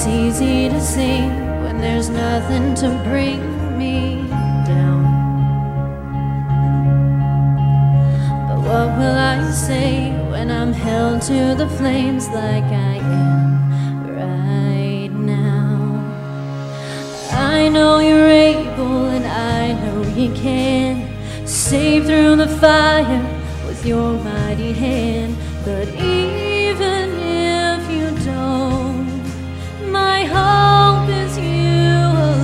It's easy to see when there's nothing to bring me down. But what will I say when I'm held to the flames like I am right now? I know you're able and I know you can save through the fire with your mighty hand. But even if you don't, my hope is you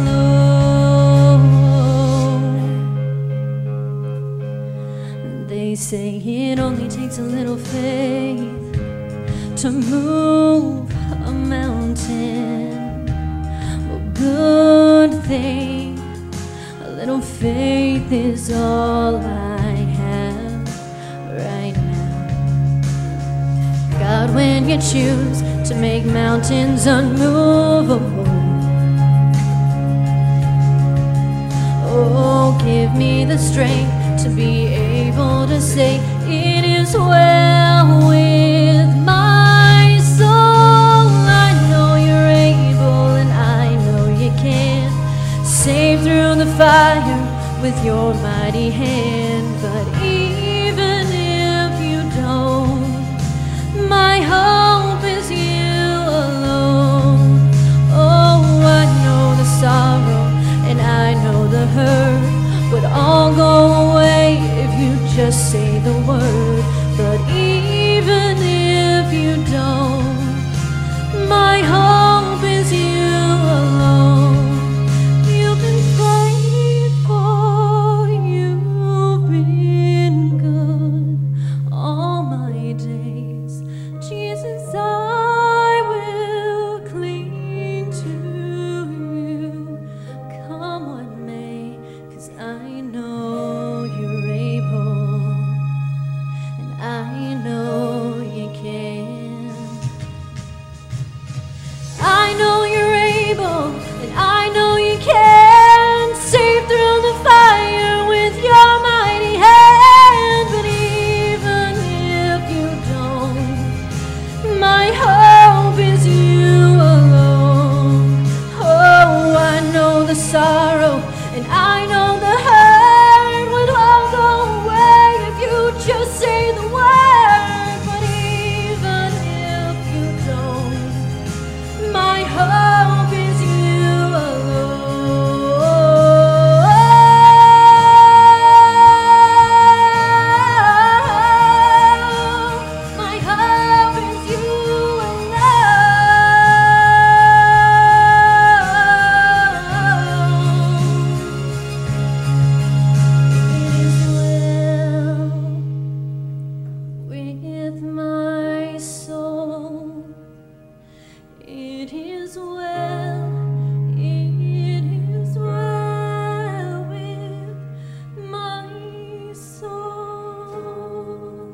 alone. They say it only takes a little faith to move a mountain. Well, good thing, a little faith is all I have right now. God, when you choose to make mountains unmovable, oh, give me the strength to be able to say it is well with my soul. I know you're able and I know you can save through the fire with your mighty hand. But even if you don't, my hope is you alone. Oh, I know the sorrow and I know the hurt would all go away if you just say the word. But even if you don't, my hope is you alone. You've been faithful, you've been good all my days. Jesus, I will cling to you, come what may, 'cause I know you're able and I know you can. I know you're able and I know you can save through the fire with your mighty hand. But even if you don't, my hope is you alone. Oh, I know the sorrow and I know the hurt would all go away if you just say the word. But even if you don't, my hope is you alone. My hope is you It is well, it is well with my soul.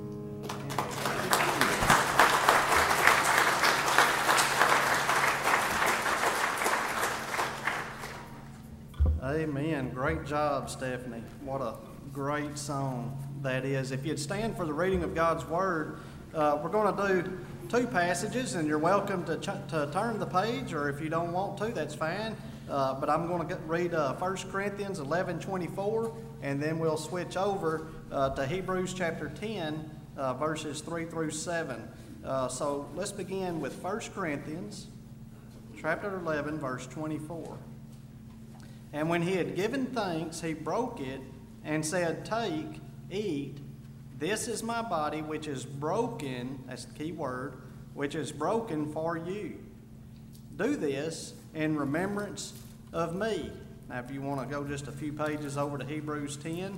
Amen. Great job, Stephanie. What a great song that is. If you'd stand for the reading of God's Word, we're going to do two passages, and you're welcome to turn the page, or if you don't want to, that's fine. But I'm going to read 1 Corinthians 11:24, and then we'll switch over to Hebrews chapter 10, verses 3 through 7. So let's begin with 1 Corinthians chapter 11, verse 24. And when he had given thanks, he broke it and said, "Take, eat. This is my body, which is broken," that's the key word, "which is broken for you. Do this in remembrance of me." Now, if you want to go just a few pages over to Hebrews 10.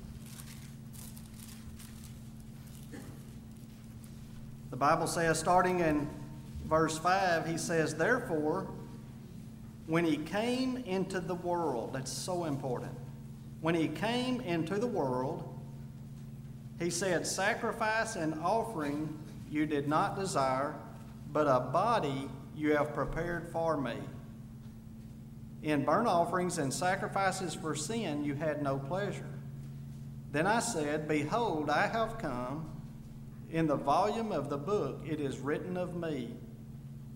The Bible says, starting in verse 5, he says, "Therefore, when he came into the world," that's so important. When he came into the world, he said, "Sacrifice and offering you did not desire, but a body you have prepared for me. In burnt offerings and sacrifices for sin you had no pleasure. Then I said, Behold, I have come. In the volume of the book it is written of me,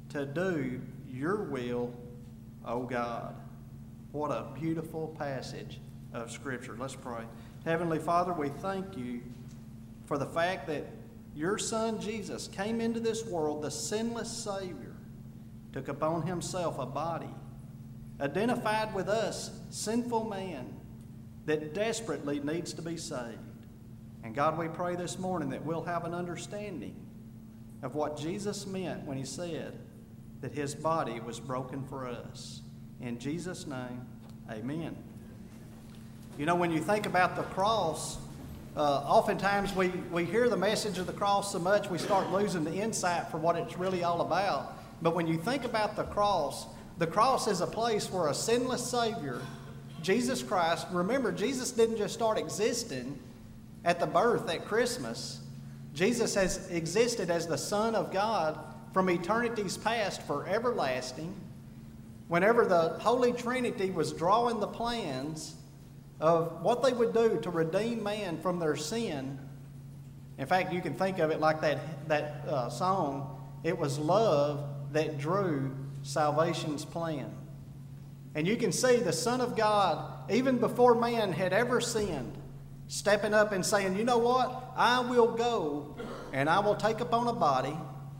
to do your will, O God. What a beautiful passage of Scripture. Let's pray. Heavenly Father, we thank you for the fact that your Son Jesus came into this world, the sinless Savior, took upon himself a body, identified with us, sinful man, that desperately needs to be saved. And God, we pray this morning that we'll have an understanding of what Jesus meant when he said that his body was broken for us. In Jesus' name, amen. You know, when you think about the cross, oftentimes we hear the message of the cross so much we start losing the insight for what it's really all about. But when you think about the cross is a place where a sinless Savior, Jesus Christ, remember, Jesus didn't just start existing at the birth at Christmas. Jesus has existed as the Son of God from eternity's past for everlasting. Whenever the Holy Trinity was drawing the plans of what they would do to redeem man from their sin, in fact, you can think of it like that song, it was love that drew salvation's plan. And you can see the Son of God, even before man had ever sinned, stepping up and saying, you know what? I will go and I will take upon a body.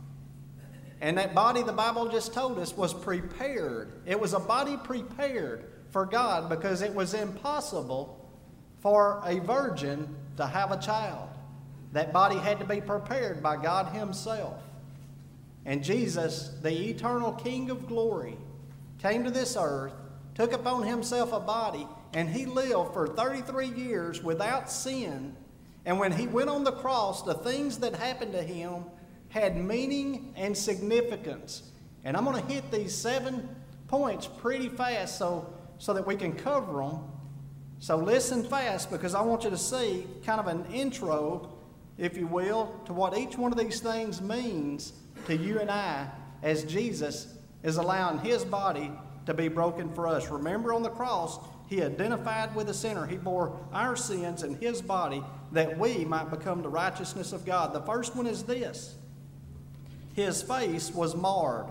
And that body, the Bible just told us, was prepared. It was a body prepared for God because it was impossible for a virgin to have a child. That body had to be prepared by God himself. And Jesus, the eternal King of glory, came to this earth, took upon himself a body, and he lived for 33 years without sin. And when he went on the cross, the things that happened to him had meaning and significance. And I'm going to hit these 7 points pretty fast so that we can cover them. So listen fast, because I want you to see kind of an intro, if you will, to what each one of these things means to you and I as Jesus is allowing his body to be broken for us. Remember, on the cross, he identified with the sinner. He bore our sins in his body that we might become the righteousness of God. The first one is this: his face was marred.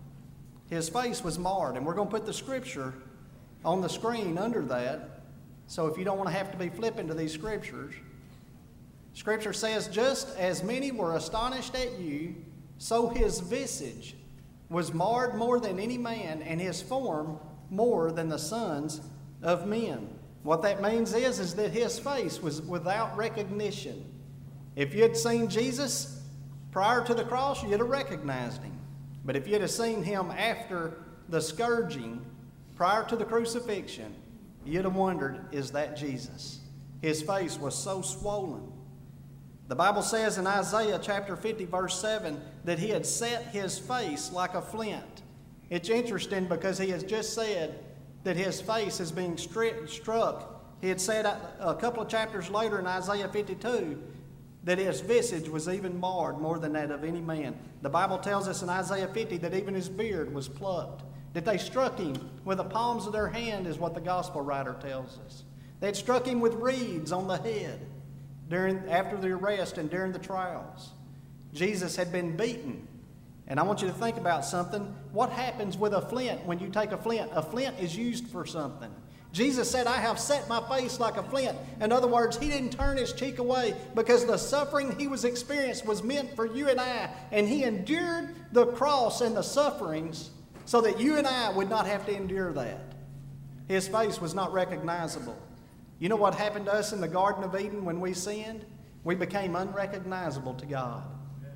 His face was marred. And we're going to put the scripture on the screen under that. So if you don't want to have to be flipping to these scriptures, Scripture says, just as many were astonished at you, so his visage was marred more than any man, and his form more than the sons of men. What that means is that his face was without recognition. If you had seen Jesus prior to the cross, you'd have recognized him. But if you'd have seen him after the scourging, prior to the crucifixion, you'd have wondered, is that Jesus? His face was so swollen. The Bible says in Isaiah chapter 50, verse 7, that he had set his face like a flint. It's interesting because he has just said that his face is being struck. He had said a couple of chapters later in Isaiah 52 that his visage was even marred more than that of any man. The Bible tells us in Isaiah 50 that even his beard was plucked. That they struck him with the palms of their hand is what the gospel writer tells us. They had struck him with reeds on the head after the arrest and during the trials. Jesus had been beaten. And I want you to think about something. What happens with a flint when you take a flint? A flint is used for something. Jesus said, I have set my face like a flint. In other words, he didn't turn his cheek away because the suffering he was experiencing was meant for you and I. And he endured the cross and the sufferings so that you and I would not have to endure that. His face was not recognizable. You know what happened to us in the Garden of Eden when we sinned? We became unrecognizable to God.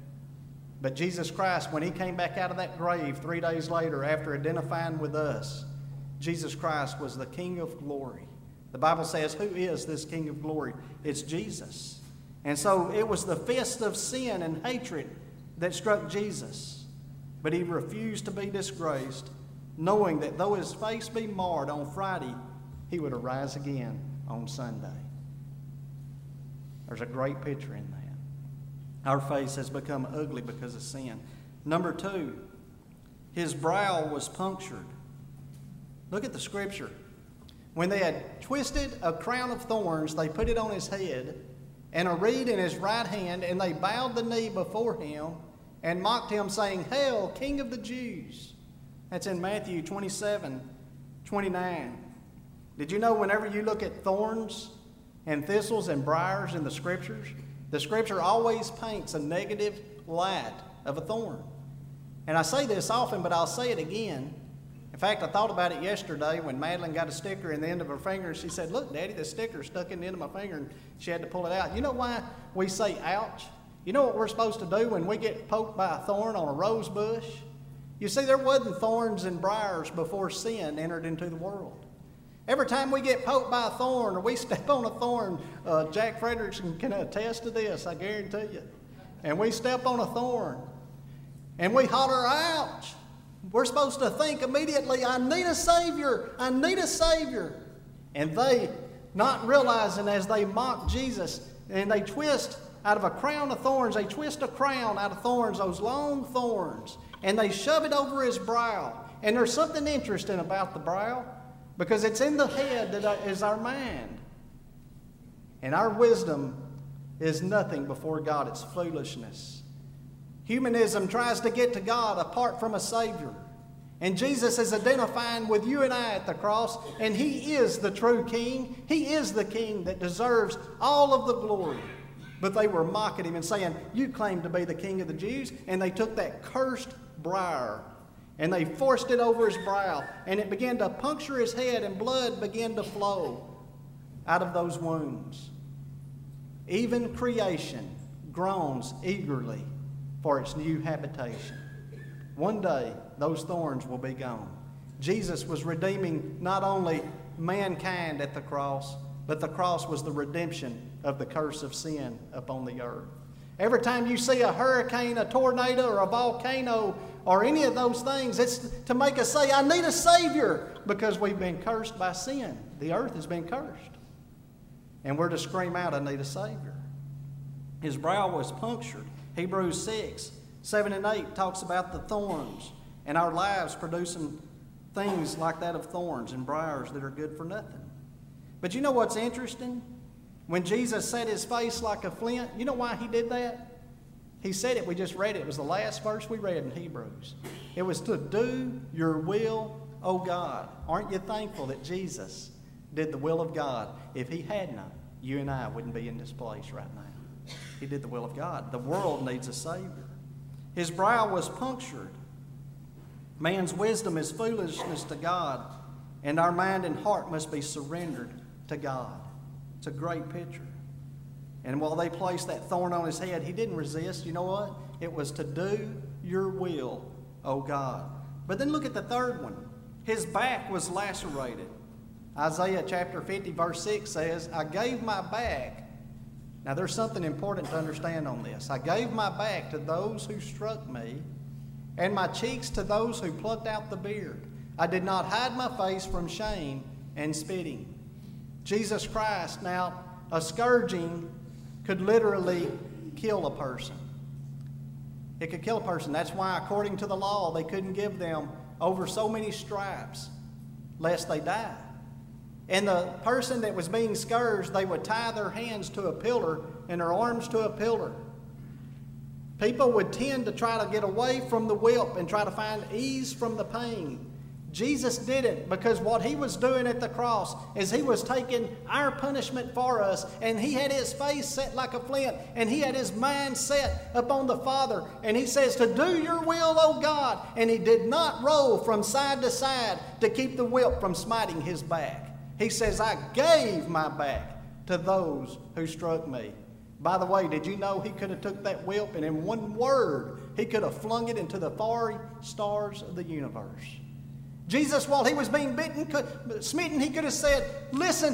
But Jesus Christ, when he came back out of that grave 3 days later after identifying with us, Jesus Christ was the King of glory. The Bible says, who is this King of glory? It's Jesus. And so it was the fist of sin and hatred that struck Jesus. But he refused to be disgraced, knowing that though his face be marred on Friday, he would arise again on Sunday. There's a great picture in that. Our face has become ugly because of sin. Number 2, his brow was punctured. Look at the scripture. When they had twisted a crown of thorns, they put it on his head, and a reed in his right hand, and they bowed the knee before him and mocked him, saying, "Hail, King of the Jews." That's in Matthew 27:29. Did you know whenever you look at thorns and thistles and briars in the Scripture always paints a negative light of a thorn. And I say this often, but I'll say it again. In fact, I thought about it yesterday when Madeline got a sticker in the end of her finger, and she said, "Look, Daddy, the sticker's stuck in the end of my finger," and she had to pull it out. You know why we say ouch? You know what we're supposed to do when we get poked by a thorn on a rose bush? You see, there wasn't thorns and briars before sin entered into the world. Every time we get poked by a thorn or we step on a thorn, Jack Frederickson can attest to this, I guarantee you. And we step on a thorn and we holler, "Ouch!" We're supposed to think immediately, "I need a Savior, I need a Savior." And they, not realizing as they mock Jesus and they twist out of a crown of thorns, they twist a crown out of thorns, those long thorns, and they shove it over his brow. And there's something interesting about the brow, because it's in the head that is our mind. And our wisdom is nothing before God. It's foolishness. Humanism tries to get to God apart from a Savior. And Jesus is identifying with you and I at the cross, and He is the true King. He is the King that deserves all of the glory. But they were mocking Him and saying, "You claim to be the King of the Jews," and they took that cursed briar and they forced it over his brow, and it began to puncture his head, and blood began to flow out of those wounds. Even creation groans eagerly for its new habitation. One day, those thorns will be gone. Jesus was redeeming not only mankind at the cross, but the cross was the redemption of the curse of sin upon the earth. Every time you see a hurricane, a tornado, or a volcano, or any of those things, it's to make us say, "I need a Savior," because we've been cursed by sin. The earth has been cursed. And we're to scream out, "I need a Savior." His brow was punctured. Hebrews 6:7-8 talks about the thorns and our lives producing things like that of thorns and briars that are good for nothing. But you know what's interesting? When Jesus set his face like a flint, you know why he did that? He said it, we just read it. It was the last verse we read in Hebrews. It was to do your will, O God. Aren't you thankful that Jesus did the will of God? If he had not, you and I wouldn't be in this place right now. He did the will of God. The world needs a Savior. His brow was punctured. Man's wisdom is foolishness to God, and our mind and heart must be surrendered to God. It's a great picture. And while they placed that thorn on his head, he didn't resist. You know what? It was to do your will, O God. But then look at the third one. His back was lacerated. Isaiah chapter 50 verse 6 says, "I gave my back." Now there's something important to understand on this. "I gave my back to those who struck me, and my cheeks to those who plucked out the beard. I did not hide my face from shame and spitting." Jesus Christ, now a scourging could literally kill a person. It could kill a person. That's why, according to the law, they couldn't give them over so many stripes lest they die. And the person that was being scourged, they would tie their hands to a pillar and their arms to a pillar. People would tend to try to get away from the whip and try to find ease from the pain. Jesus didn't, because what he was doing at the cross is he was taking our punishment for us, and he had his face set like a flint, and he had his mind set upon the Father, and he says, "To do your will, O God," and he did not roll from side to side to keep the whip from smiting his back. He says, "I gave my back to those who struck me." By the way, did you know he could have took that whip and in one word he could have flung it into the fiery stars of the universe? Jesus, while he was being smitten, he could have said, "Listen,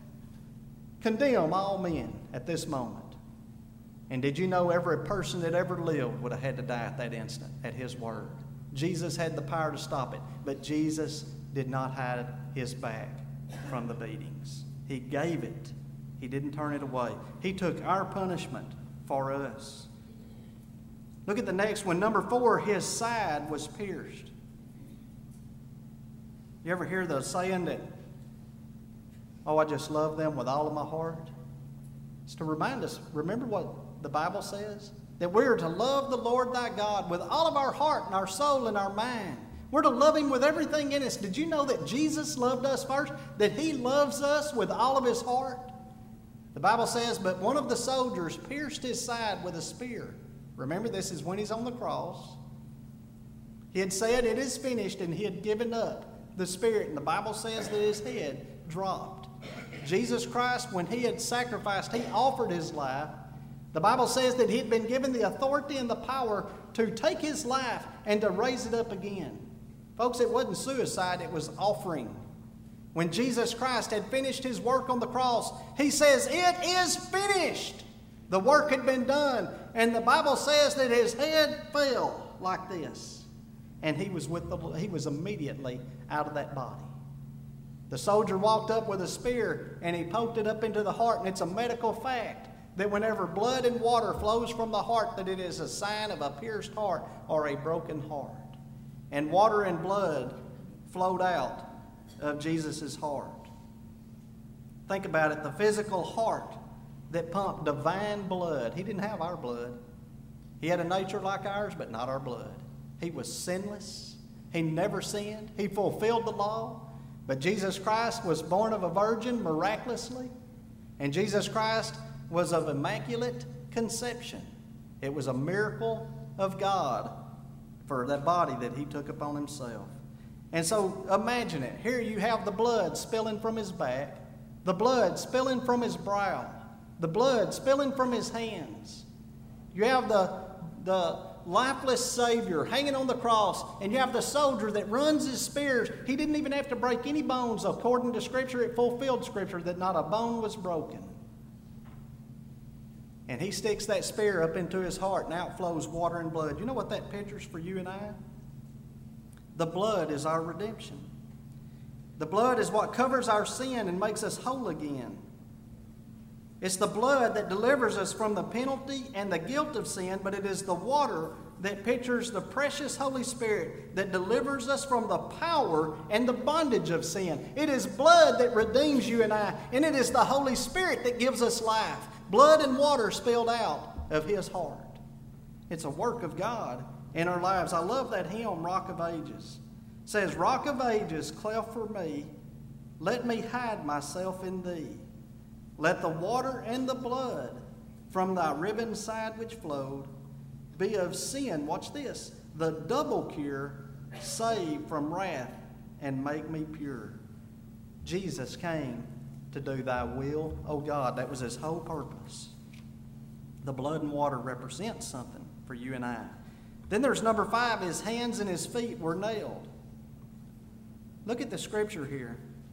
condemn all men at this moment." And did you know every person that ever lived would have had to die at that instant at his word? Jesus had the power to stop it, but Jesus did not hide his back from the beatings. He gave it. He didn't turn it away. He took our punishment for us. Look at the next one. Number 4, his side was pierced. You ever hear the saying that, "Oh, I just love them with all of my heart"? It's to remind us, remember what the Bible says? that we're to love the Lord thy God with all of our heart and our soul and our mind. We're to love Him with everything in us. Did you know that Jesus loved us first? That He loves us with all of His heart? The Bible says, but one of the soldiers pierced His side with a spear. Remember, this is when He's on the cross. He had said, it is finished, and He had given up the spirit. And the Bible says that His head dropped. Jesus Christ, when He had sacrificed, He offered His life. The Bible says that He had been given the authority and the power to take His life and to raise it up again. Folks, it wasn't suicide, it was offering. When Jesus Christ had finished His work on the cross, He says, it is finished. The work had been done. And the Bible says that His head fell like this. And He was immediately out of that body. The soldier walked up with a spear and he poked it up into the heart. And it's a medical fact that whenever blood and water flows from the heart, that it is a sign of a pierced heart or a broken heart. And water and blood flowed out of Jesus' heart. Think about it, the physical heart that pumped divine blood. He didn't have our blood. He had a nature like ours, but not our blood. He was sinless. He never sinned. He fulfilled the law. But Jesus Christ was born of a virgin miraculously. And Jesus Christ was of immaculate conception. It was a miracle of God for that body that He took upon Himself. And so imagine it. Here you have the blood spilling from His back, the blood spilling from His brow, the blood spilling from His hands. You have the lifeless Savior hanging on the cross, and you have the soldier that runs his spears. He didn't even have to break any bones. According to Scripture, it fulfilled Scripture that not a bone was broken. And he sticks that spear up into his heart, and out flows water and blood. You know what that pictures for you and I? The blood is our redemption. The blood is what covers our sin and makes us whole again. It's the blood that delivers us from the penalty and the guilt of sin, but it is the water that pictures the precious Holy Spirit that delivers us from the power and the bondage of sin. It is blood that redeems you and I, and it is the Holy Spirit that gives us life. Blood and water spilled out of His heart. It's a work of God in our lives. I love that hymn, Rock of Ages. It says, Rock of Ages, cleft for me, let me hide myself in Thee. Let the water and the blood from Thy riven side which flowed be of sin, watch this, the double cure, save from wrath and make me pure. Jesus came to do Thy will, O God. That was His whole purpose. The blood and water represent something for you and I. Then there's number 5, His hands and His feet were nailed. Look at the Scripture here.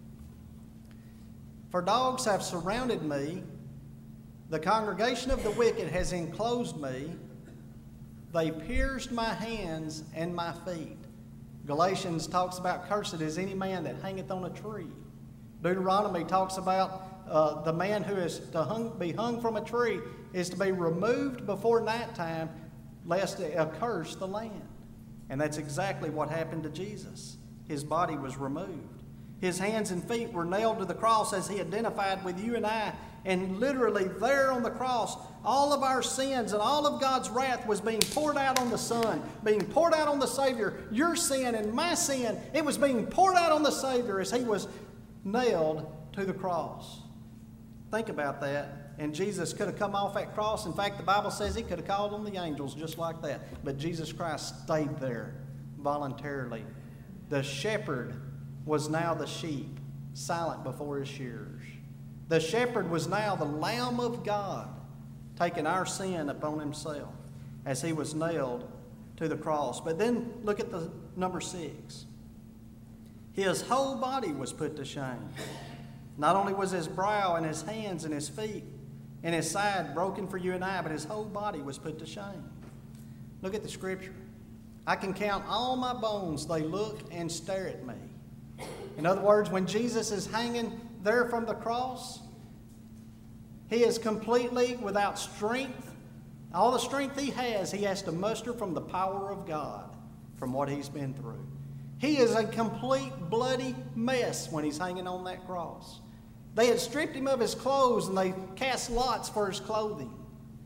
For dogs have surrounded me, the congregation of the wicked has enclosed me, they pierced my hands and my feet. Galatians talks about cursed is any man that hangeth on a tree. Deuteronomy talks about the man who is to be hung from a tree is to be removed before nighttime lest it curse the land. And that's exactly what happened to Jesus. His body was removed. His hands and feet were nailed to the cross as He identified with you and I. And literally there on the cross, all of our sins and all of God's wrath was being poured out on the Son, being poured out on the Savior. Your sin and my sin, it was being poured out on the Savior as He was nailed to the cross. Think about that. And Jesus could have come off that cross. In fact, the Bible says He could have called on the angels just like that. But Jesus Christ stayed there voluntarily. The shepherd was now the sheep, silent before his shearers. The shepherd was now the Lamb of God, taking our sin upon Himself as He was nailed to the cross. But then look at the number 6. His whole body was put to shame. Not only was His brow and His hands and His feet and His side broken for you and I, but His whole body was put to shame. Look at the Scripture. I can count all my bones, they look and stare at me. In other words, when Jesus is hanging there from the cross, He is completely without strength. All the strength He has to muster from the power of God, from what He's been through. He is a complete bloody mess when He's hanging on that cross. They had stripped Him of His clothes and they cast lots for His clothing.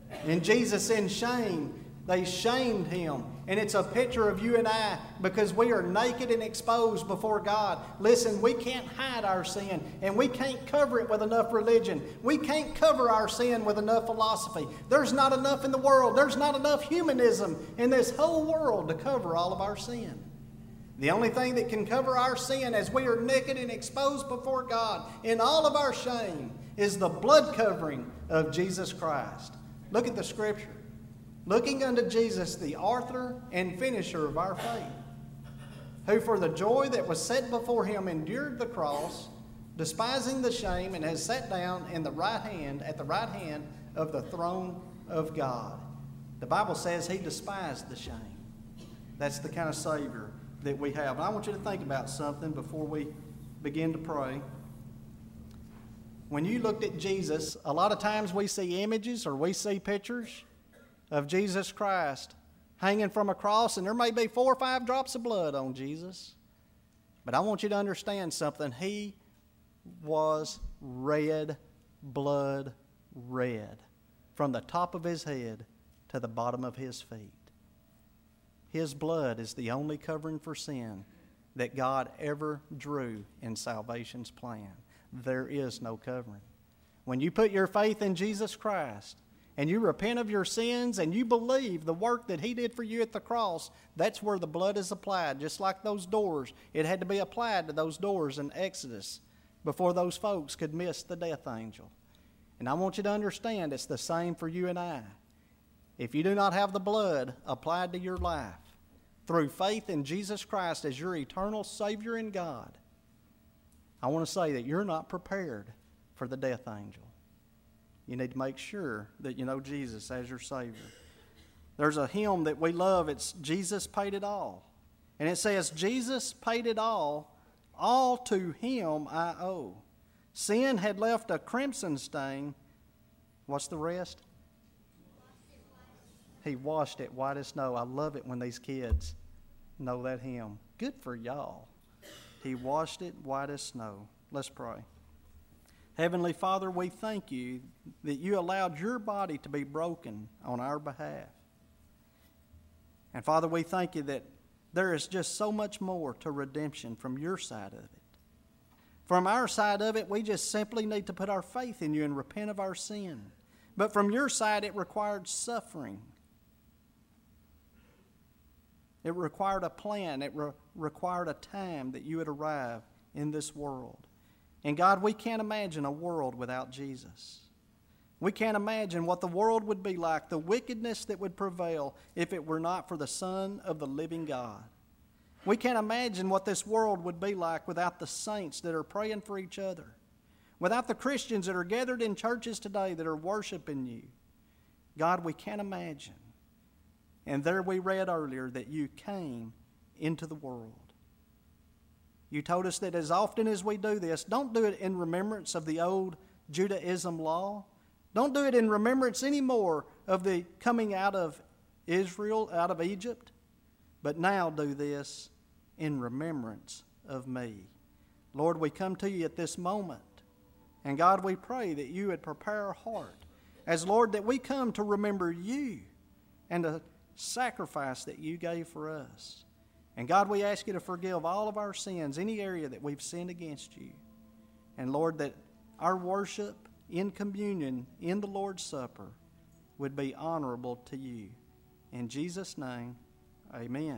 And Jesus in shame, they shamed him. And it's a picture of you and I because we are naked and exposed before God. Listen, we can't hide our sin and we can't cover it with enough religion. We can't cover our sin with enough philosophy. There's not enough in the world. There's not enough humanism in this whole world to cover all of our sin. The only thing that can cover our sin as we are naked and exposed before God in all of our shame is the blood covering of Jesus Christ. Look at the scripture. Looking unto Jesus, the author and finisher of our faith, who for the joy that was set before him endured the cross, despising the shame, and has sat down at the right hand of the throne of God. The Bible says he despised the shame. That's the kind of Savior that we have. And I want you to think about something before we begin to pray. When you looked at Jesus, a lot of times we see images or we see pictures of Jesus Christ hanging from a cross, and there may be 4 or 5 drops of blood on Jesus. But I want you to understand something. He was red, blood red, from the top of his head to the bottom of his feet. His blood is the only covering for sin that God ever drew in salvation's plan. There is no covering. When you put your faith in Jesus Christ and you repent of your sins and you believe the work that he did for you at the cross, that's where the blood is applied. Just like those doors, it had to be applied to those doors in Exodus before those folks could miss the death angel. And I want you to understand it's the same for you and I. If you do not have the blood applied to your life through faith in Jesus Christ as your eternal Savior and God, I want to say that you're not prepared for the death angel. You need to make sure that you know Jesus as your Savior. There's a hymn that we love. It's Jesus Paid It All. And it says, Jesus paid it all to him I owe. Sin had left a crimson stain. What's the rest? He washed it white as snow. I love it when these kids know that hymn. Good for y'all. He washed it white as snow. Let's pray. Heavenly Father, we thank you that you allowed your body to be broken on our behalf. And Father, we thank you that there is just so much more to redemption from your side of it. From our side of it, we just simply need to put our faith in you and repent of our sin. But from your side, it required suffering. It required a plan. It required a time that you would arrive in this world. And God, we can't imagine a world without Jesus. We can't imagine what the world would be like, the wickedness that would prevail if it were not for the Son of the living God. We can't imagine what this world would be like without the saints that are praying for each other, without the Christians that are gathered in churches today that are worshiping you. God, we can't imagine. And there we read earlier that you came into the world. You told us that as often as we do this, don't do it in remembrance of the old Judaism law. Don't do it in remembrance anymore of the coming out of Israel, out of Egypt. But now do this in remembrance of me. Lord, we come to you at this moment. And God, we pray that you would prepare our heart. As Lord, that we come to remember you and the sacrifice that you gave for us. And God, we ask you to forgive all of our sins, any area that we've sinned against you. And Lord, that our worship in communion in the Lord's Supper would be honorable to you. In Jesus' name, amen.